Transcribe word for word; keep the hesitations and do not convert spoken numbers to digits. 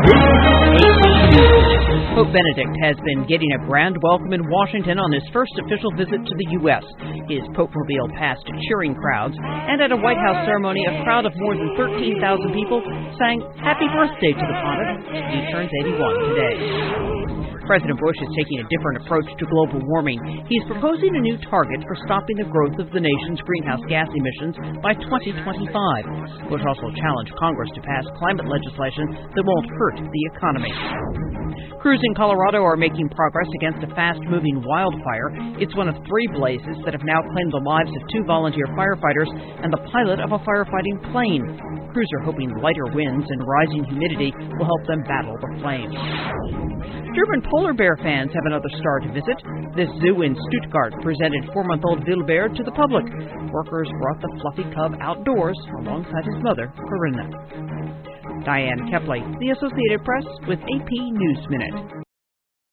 Pope Benedict has been getting a grand welcome in Washington on his first official visit to the U S His Pope-mobile passed cheering crowds, and at a White House ceremony, a crowd of more than thirteen thousand people sang Happy Birthday to the Pontiff. He turns eighty-one today. President Bush is taking a different approach to global warming. He's proposing a new target for stopping the growth of the nation's greenhouse gas emissions by twenty twenty-five. Bush also challenged Congress to pass climate legislation that won't hurt the economy. Crews in Colorado are making progress against a fast-moving wildfire. It's one of three blazes that have now claimed the lives of two volunteer firefighters and the pilot of a firefighting plane. Crews are hoping lighter winds and rising humidity will help them battle the flames. German polar bear fans have another star to visit. This zoo in Stuttgart presented four-month-old Wilbert to the public. Workers brought the fluffy cub outdoors alongside his mother, Corinna. Diane Kepley, The Associated Press, with A P News Minute.